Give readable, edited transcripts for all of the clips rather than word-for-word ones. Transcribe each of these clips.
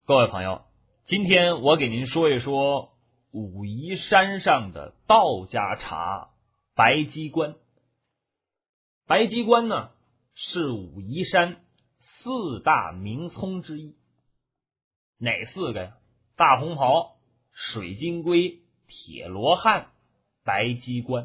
各位朋友，今天我给您说一说武夷山上的道家茶白鸡冠。白鸡冠呢，是武夷山四大名葱之一。哪四个呀？大红袍、水晶龟、铁罗汉、白鸡冠。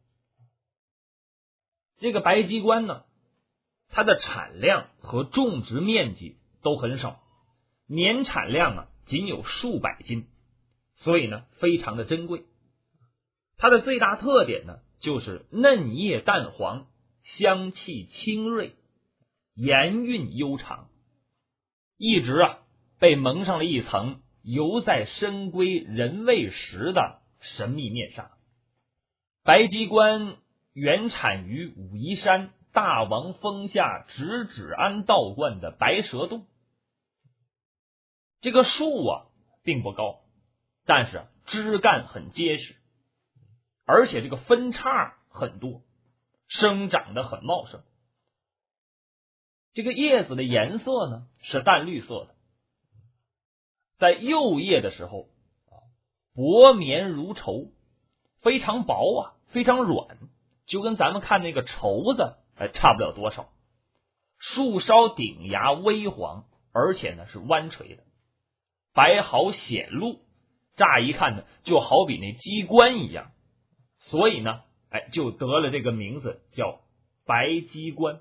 这个白鸡冠呢，它的产量和种植面积都很少，年产量仅有数百斤，所以呢非常的珍贵。它的最大特点呢，就是嫩叶淡黄，香气清锐，盐韵悠长，一直被蒙上了一层犹在深闺人未识的神秘面纱。白鸡冠原产于武夷山大王峰下直指庵道观的白蛇洞。这个树并不高，但是枝干很结实，而且这个分叉很多，生长得很茂盛。这个叶子的颜色呢是淡绿色的，在幼叶的时候薄绵如绸，非常薄非常软，就跟咱们看那个绸子差不了多少。树梢顶芽微黄，而且呢是弯垂的，白毫显露，乍一看呢就好比那鸡冠一样，所以呢就得了这个名字叫白鸡冠。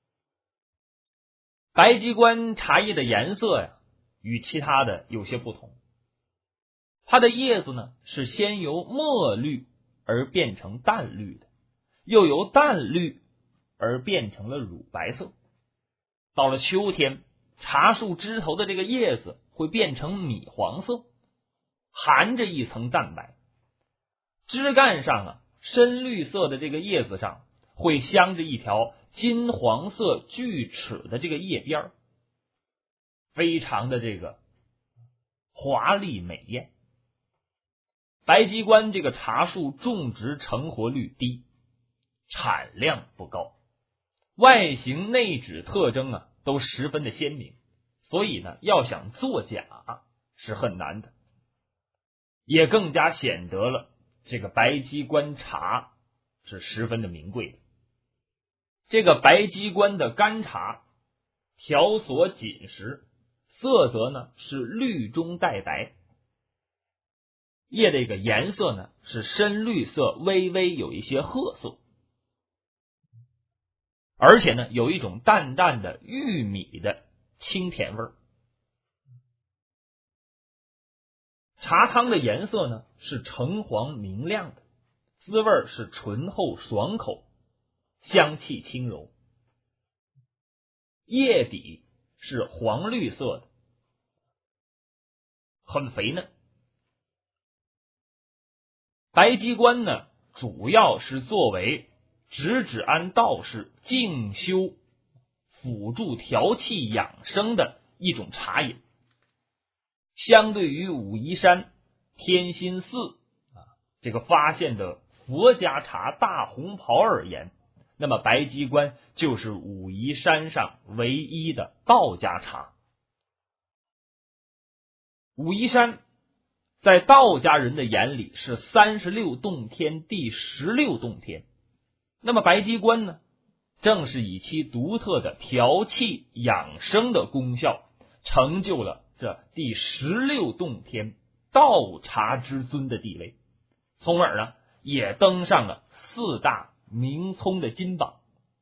白鸡冠茶叶的颜色与其他的有些不同，它的叶子呢是先由墨绿而变成淡绿的，又由淡绿而变成了乳白色。到了秋天，茶树枝头的这个叶子会变成米黄色，含着一层淡白。枝干上深绿色的这个叶子上会镶着一条金黄色锯齿的这个叶边，非常的这个华丽美艳。白鸡冠这个茶树种植成活率低，产量不高，外形内质特征都十分的鲜明，所以呢要想作假是很难的，也更加显得了这个白鸡冠茶是十分的名贵的。这个白鸡冠的干茶条索紧实，色泽呢是绿中带白，叶的这个颜色呢是深绿色，微微有一些褐色，而且呢有一种淡淡的玉米的清甜味儿。茶汤的颜色呢是橙黄明亮的，滋味是醇厚爽口，香气轻柔，叶底是黄绿色的，很肥嫩。白鸡冠呢主要是作为直指庵道士静修辅助调气养生的一种茶饮。相对于武夷山天心寺这个发现的佛家茶大红袍而言，那么白鸡冠就是武夷山上唯一的道家茶。武夷山在道家人的眼里是36洞天第16洞天，那么白鸡冠呢，正是以其独特的调气养生的功效，成就了这第16洞天道茶之尊的地位，从而呢也登上了四大名葱的金榜。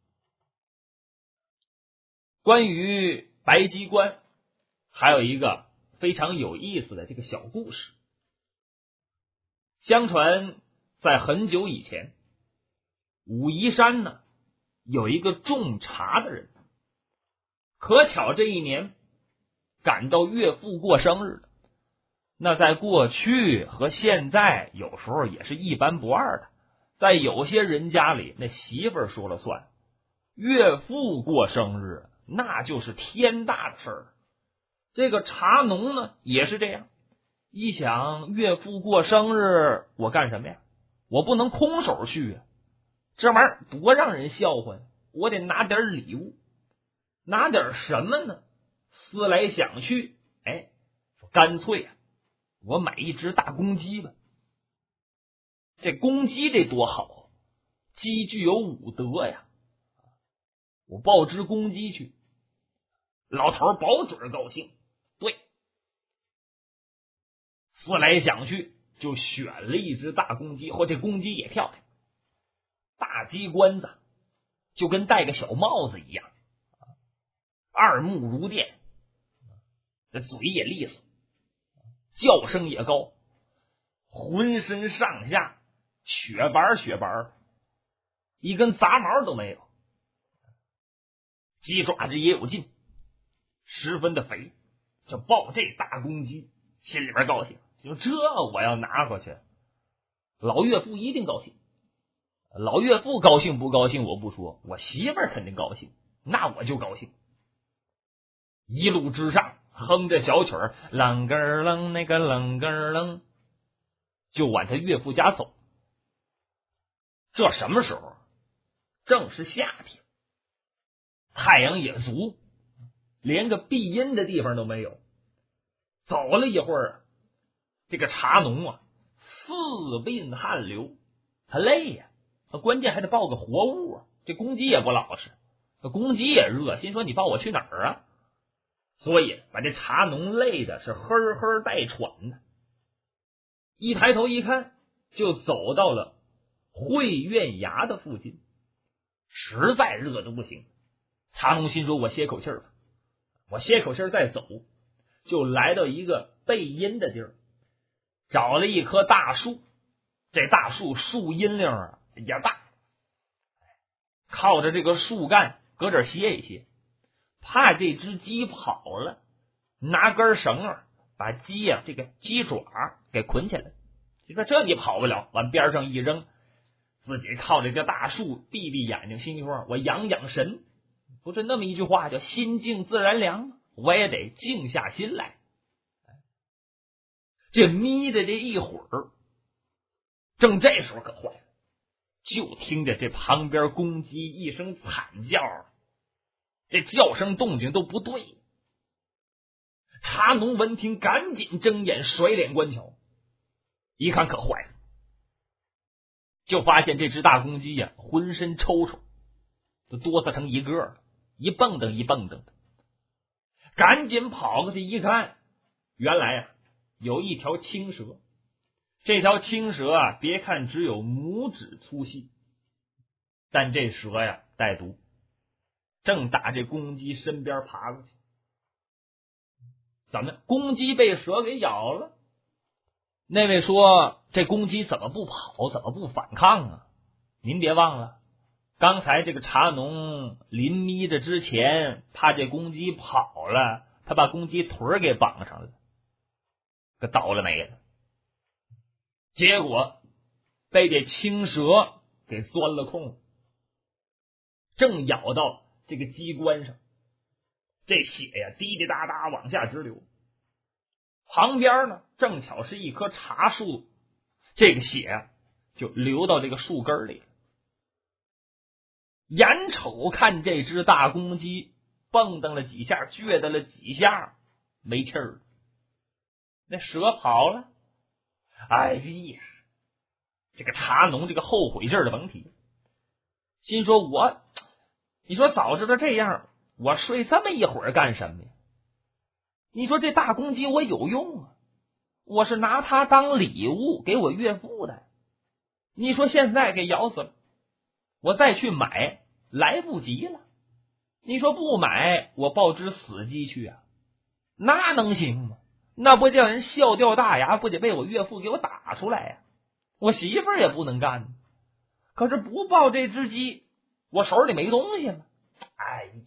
关于白鸡冠还有一个非常有意思的这个小故事。相传在很久以前，武夷山呢有一个种茶的人，可巧这一年赶到岳父过生日了。那在过去和现在有时候也是一般不二的，在有些人家里那媳妇儿说了算，岳父过生日那就是天大的事儿。这个茶农呢也是这样，一想岳父过生日我干什么呀？我不能空手去这玩意儿多让人笑话呀，我得拿点礼物。拿点什么呢？思来想去， 干脆啊，我买一只大公鸡吧。这公鸡这多好，鸡具有武德呀，我抱只公鸡去，老头保准高兴。对，思来想去，就选了一只大公鸡，这公鸡也漂亮，大鸡冠子就跟戴个小帽子一样，二目如电，这嘴也利索，叫声也高，浑身上下雪白雪白，一根杂毛都没有，鸡爪子也有劲，十分的肥。就抱这大公鸡，心里边高兴，就这我要拿回去，老岳父一定高兴。老岳父高兴不高兴我不说，我媳妇儿肯定高兴，那我就高兴。一路之上哼着小曲儿，啷个楞那个啷个楞，就往他岳父家走。这什么时候？正是夏天，太阳也足，连个避阴的地方都没有。走了一会儿，这个茶农啊，四鬓汗流，他累呀，他关键还得抱个活物啊。这公鸡也不老实，这公鸡也热，心说你抱我去哪儿啊？所以把这茶农累的是呵呵带喘的。一抬头一看，就走到了会院衙的附近，实在热的不行。茶农心说我歇口气吧，我歇口气再走。就来到一个背阴的地儿，找了一棵大树，这大树树荫梁啊也大，靠着这个树干搁这歇一歇，怕这只鸡跑了，拿根绳儿把鸡啊这个鸡爪给捆起来。就说这你跑不了，往边上一扔，自己靠着这大树闭闭眼睛，心说我养养神，不是那么一句话叫心静自然凉吗？我也得静下心来。这眯的这一会儿，正这时候可坏了，就听着这旁边公鸡一声惨叫，这叫声动静都不对。茶农闻听赶紧睁眼甩脸观瞧，一看可坏了，就发现这只大公鸡呀，浑身抽抽，都哆嗦成一个了，一蹦蹬一蹦蹬的。赶紧跑过去一看，原来啊有一条青蛇。这条青蛇啊，别看只有拇指粗细，但这蛇呀带毒，正打这公鸡身边爬过去。怎么公鸡被蛇给咬了？那位说这公鸡怎么不跑，怎么不反抗啊？您别忘了，刚才这个茶农临眯着之前，怕这公鸡跑了，他把公鸡腿给绑上了，可倒了霉了。结果被这青蛇给钻了空，正咬到这个鸡冠上，这血呀滴滴答答往下直流。旁边呢正巧是一棵茶树，这个血啊就流到这个树根里了。眼瞅看这只大公鸡蹦蹬了几下，撅得了几下，没气儿了，那蛇跑了。哎呀，这个茶农这个后悔劲儿的甭提，心说你说早知道这样，我睡这么一会儿干什么呀？你说这大公鸡我有用啊，我是拿它当礼物给我岳父的，你说现在给咬死了，我再去买来不及了。你说不买，我抱只死鸡去啊，那能行吗？那不叫人笑掉大牙，不得被我岳父给我打出来呀？我媳妇儿也不能干。可是不抱这只鸡，我手里没东西了。哎呀，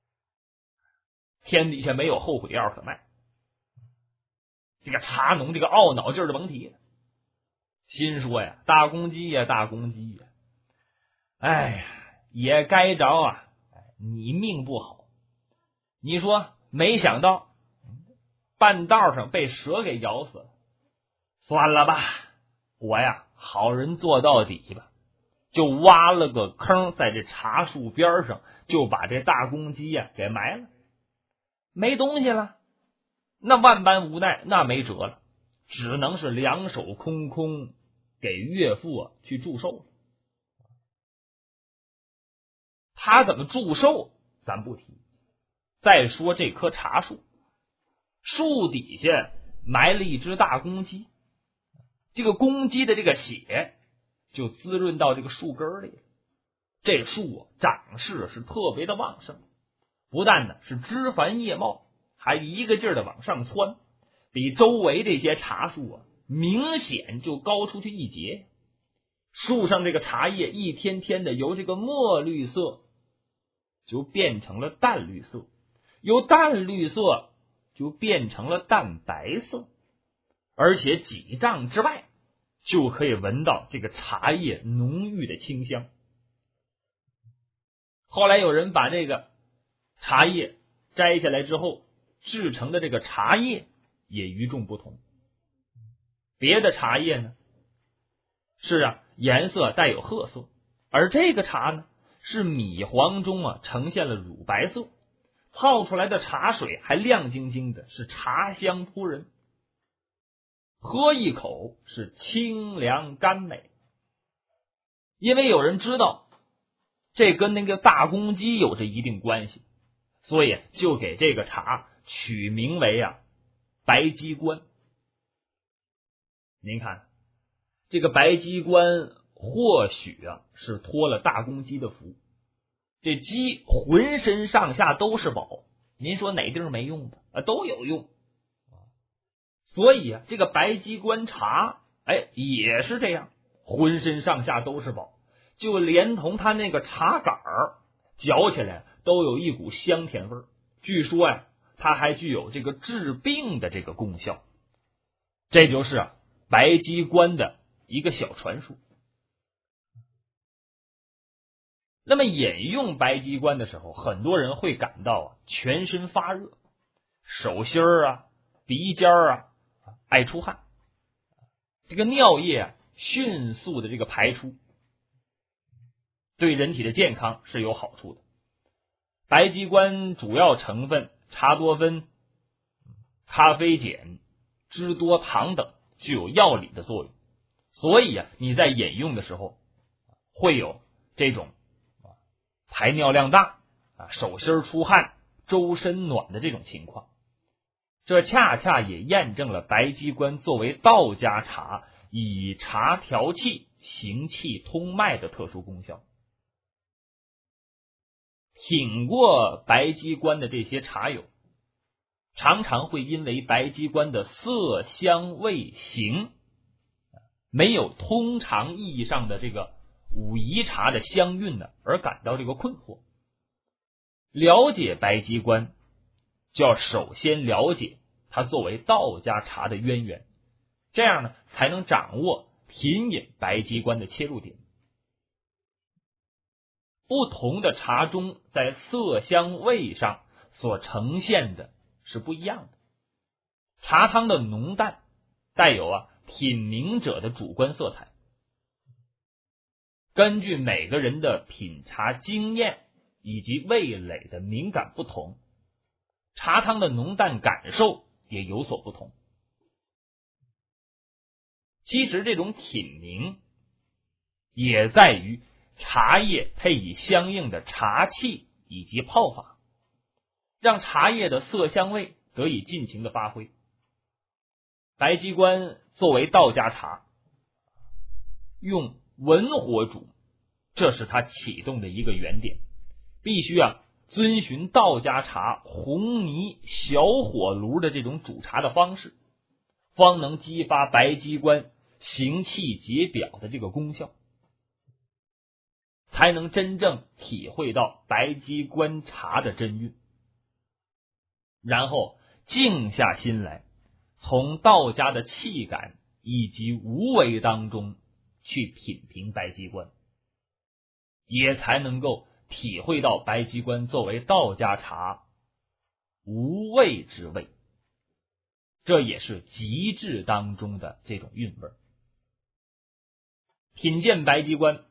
天底下没有后悔药可卖。这个茶农这个懊恼劲儿的甭提了，心说呀，大公鸡呀，大公鸡呀，哎呀，也该着啊，你命不好。你说没想到半道上被蛇给咬死了，算了吧，我呀好人做到底吧，就挖了个坑在这茶树边上，就把这大公鸡呀给埋了。没东西了， 那万般无奈，那没辙了，只能是两手空空给岳父去祝寿了。他怎么祝寿咱不提，再说这棵茶树，树底下埋了一只大公鸡，这个公鸡的这个血就滋润到这个树根里了。这树长势是特别的旺盛，不但呢是枝繁叶茂，还一个劲儿的往上窜，比周围这些茶树明显就高出去一截。树上这个茶叶一天天的由这个墨绿色就变成了淡绿色，由淡绿色就变成了淡白色，而且几丈之外就可以闻到这个茶叶浓郁的清香。后来有人把这个茶叶摘下来之后制成的这个茶叶也与众不同。别的茶叶呢是颜色带有褐色，而这个茶呢是米黄中呈现了乳白色，泡出来的茶水还亮晶晶的，是茶香扑人，喝一口是清凉甘美。因为有人知道这跟那个大公鸡有着一定关系，所以就给这个茶取名为白鸡冠。您看这个白鸡冠或许是托了大公鸡的福，这鸡浑身上下都是宝，您说哪地儿没用的都有用。所以这个白鸡冠茶也是这样，浑身上下都是宝，就连同它那个茶杆嚼起来都有一股香甜味儿。据说它还具有这个治病的这个功效。这就是白鸡冠的一个小传说。那么饮用白鸡冠的时候，很多人会感到全身发热，手心鼻尖爱出汗，这个尿液迅速的这个排出，对人体的健康是有好处的。白鸡冠主要成分茶多酚、咖啡碱、脂多糖等具有药理的作用，所以你在饮用的时候会有这种排尿量大手心出汗、周身暖的这种情况。这恰恰也验证了白鸡冠作为道家茶以茶调气、行气通脉的特殊功效。品过白鸡冠的这些茶友，常常会因为白鸡冠的色香味形没有通常意义上的这个武夷茶的香韵而感到这个困惑。了解白鸡冠，就要首先了解它作为道家茶的渊源，这样才能掌握品饮白鸡冠的切入点。不同的茶中在色香味上所呈现的是不一样的。茶汤的浓淡带有品茗者的主观色彩，根据每个人的品茶经验以及味蕾的敏感不同，茶汤的浓淡感受也有所不同。其实这种品茗也在于茶叶配以相应的茶器以及泡法，让茶叶的色香味得以尽情的发挥。白鸡冠作为道家茶，用文火煮，这是它启动的一个原点，必须遵循道家茶红泥小火炉的这种煮茶的方式，方能激发白鸡冠行气解表的这个功效，才能真正体会到白鸡冠茶的真韵。然后静下心来，从道家的气感以及无为当中去品评白鸡冠，也才能够体会到白鸡冠作为道家茶无味之味，这也是极致当中的这种韵味。品鉴白鸡冠，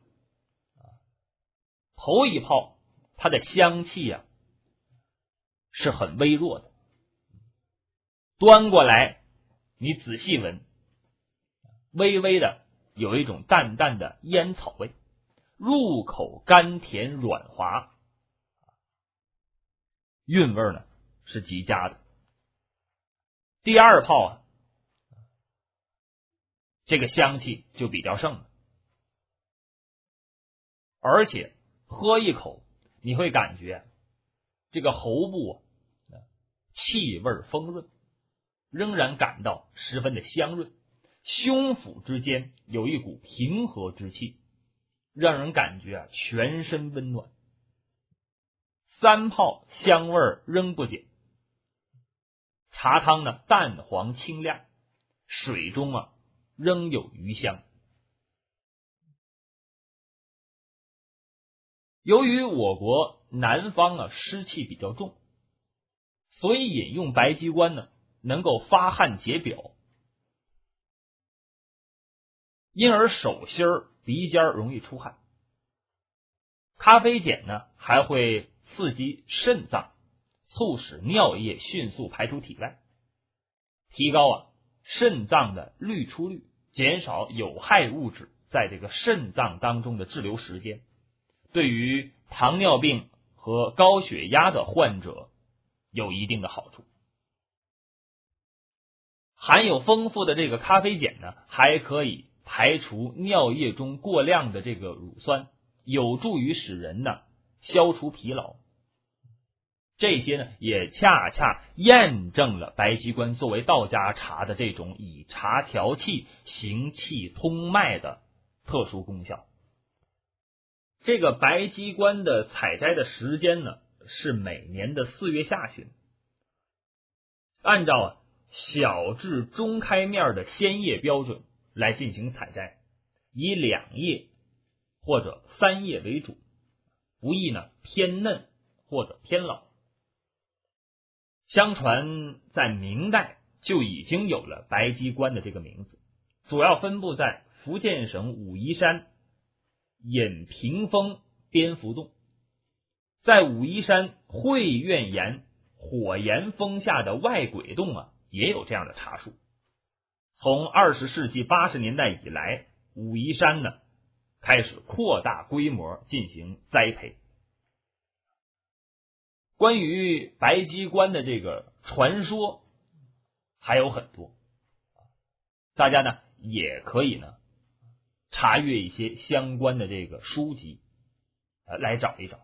头一泡它的香气是很微弱的， 端过来，你仔细闻，微微的有一种淡淡的烟草味，入口甘甜软滑，韵味呢是极佳的。第二泡啊，这个香气就比较盛了，而且喝一口你会感觉这个喉部气味丰润，仍然感到十分的香润，胸腹之间有一股平和之气，让人感觉全身温暖。三泡香味仍不减，茶汤呢淡黄清亮，水中仍有余香。由于我国南方湿气比较重，所以饮用白鸡冠呢能够发汗解表，因而手心鼻尖容易出汗。咖啡碱呢还会刺激肾脏，促使尿液迅速排出体外，提高肾脏的滤出率，减少有害物质在这个肾脏当中的滞留时间，对于糖尿病和高血压的患者有一定的好处。含有丰富的这个咖啡碱呢，还可以排除尿液中过量的这个乳酸，有助于使人呢消除疲劳。这些呢也恰恰验证了白鸡冠作为道家茶的这种以茶调气、行气通脉的特殊功效。这个白鸡冠的采摘的时间呢是每年的4月下旬，按照小至中开面的鲜叶标准来进行采摘，以2叶或者3叶为主，不宜呢偏嫩或者偏老。相传在明代就已经有了白鸡冠的这个名字，主要分布在福建省武夷山隐屏峰蝙蝠洞，在武夷山慧苑岩火岩峰下的外鬼洞也有这样的茶树。从20世纪80年代以来，武夷山呢开始扩大规模进行栽培。关于白鸡冠的这个传说还有很多，大家呢也可以呢查阅一些相关的这个书籍来找一找。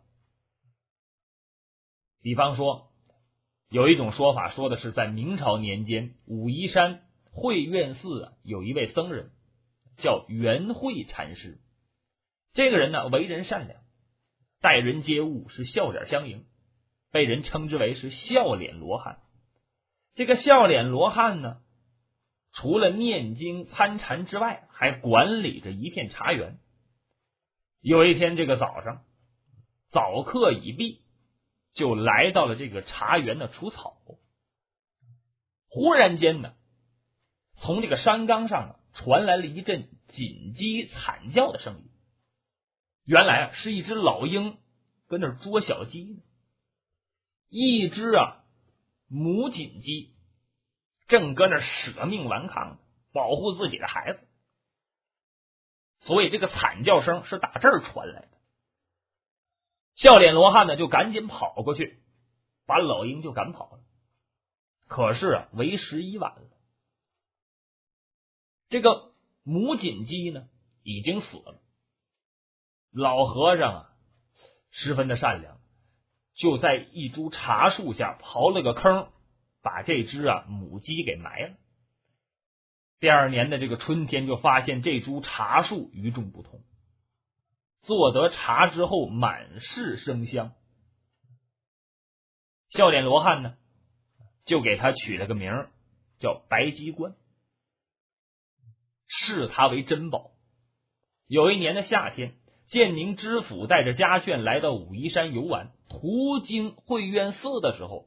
比方说有一种说法说的是在明朝年间，武夷山慧苑寺有一位僧人叫圆慧禅师，这个人呢为人善良，待人接物是笑脸相迎，被人称之为是笑脸罗汉。这个笑脸罗汉呢，除了念经参禅之外，还管理着一片茶园。有一天这个早上，早课已毕，就来到了这个茶园的除草。忽然间呢，从这个山岗上传来了一阵紧急惨叫的声音。原来是一只老鹰跟那儿捉小鸡呢。一只母锦鸡正搁那儿舍命顽抗，保护自己的孩子，所以这个惨叫声是打这儿传来的。笑脸罗汉呢就赶紧跑过去，把老鹰就赶跑了。可是为时已晚了，这个母锦鸡呢已经死了。老和尚十分的善良，就在一株茶树下刨了个坑，把这只母鸡给埋了。第2年的这个春天，就发现这株茶树与众不同，做得茶之后满是生香。笑脸罗汉呢就给他取了个名叫白鸡冠，视他为珍宝。有一年的夏天，建宁知府带着家眷来到武夷山游玩，途经慧苑寺的时候，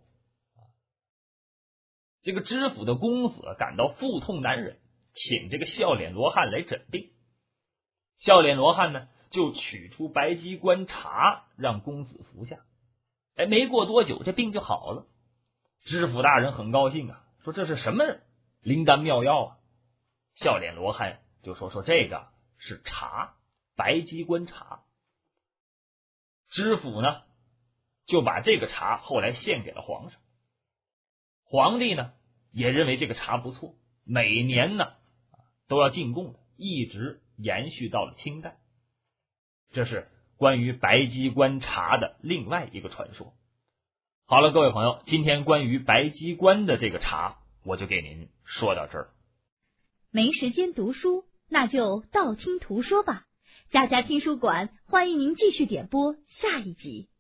这个知府的公子感到腹痛难忍，请这个笑脸罗汉来诊病。笑脸罗汉呢就取出白鸡冠茶让公子服下。没过多久这病就好了。知府大人很高兴说这是什么灵丹妙药啊？笑脸罗汉就说这个是茶，白鸡冠茶。知府呢就把这个茶后来献给了皇上。皇帝呢也认为这个茶不错，每年呢都要进贡的，一直延续到了清代。这是关于白鸡冠茶的另外一个传说。好了，各位朋友，今天关于白鸡冠的这个茶我就给您说到这儿。 没时间读书，那就道听途说吧。家家听书馆欢迎您继续点播下一集。